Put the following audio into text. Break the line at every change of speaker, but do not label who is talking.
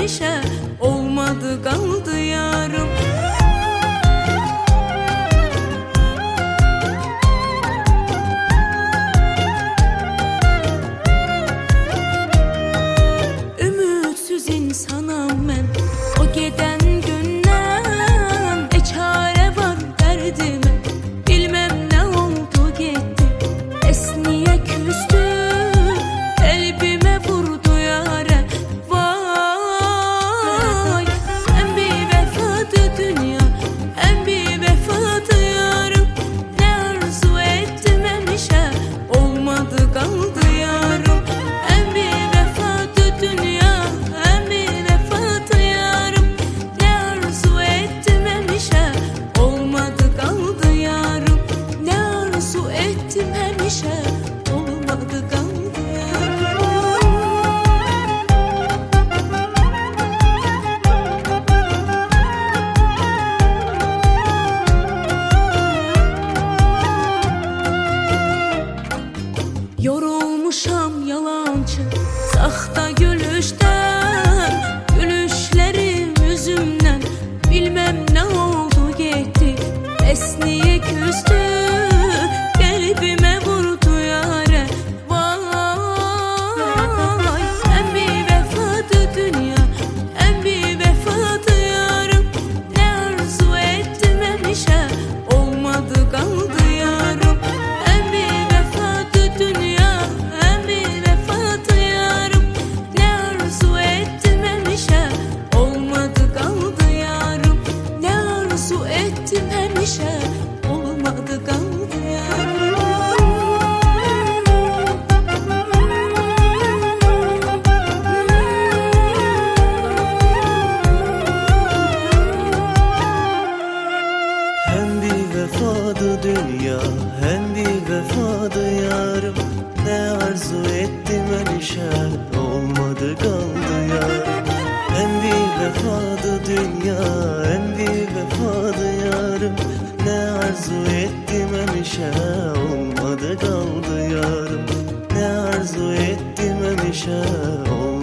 etmemişe, olmadı kaldı yarım. Ümitsiz insanam ben, o geden günden çare var derdime. Bilmem ne oldu gitti, esniye küstü, kalbime vurdu yare. Vay, hem bir vefadı dünya, hem bir vefadı yarım. Ne arzu ettim emişe, olmadı kaldı yarım. Hem bir vefadı dünya, hem bir vefadı yarım. Ne arzu ettim emişe, olmadı kaldı yarım. Ne arzu ettim emişe, olmadı kaldı yarım. Yorulmuşam yalancı, sahta gülüşten, gülüşlerim yüzümden. Bilmem ne oldu gitti, esniye küstü, kalbime vurdu yare. Vay, hem bir vefadı dünya, hem bir vefadı yarım. Ne arzu ettim emişe, olmadı kaldı yarım. Hem bir vefadı dünya, hem bir vefadı yarım. Ne arzu ettim emişe, olmadı kaldı yarım. Ne arzu ettim emişe, olmadı kaldı yarım.
Hem bir vefadı dünya, hem bir vefadı yarım. Ne arzu ettim enişe, olmadı kaldı yarım. Hem bir vefadı dünya, hem bir vefadı yarım. Ne arzu ettim enişe, olmadı kaldı yarım. Ne arzu ettim enişe, olmadı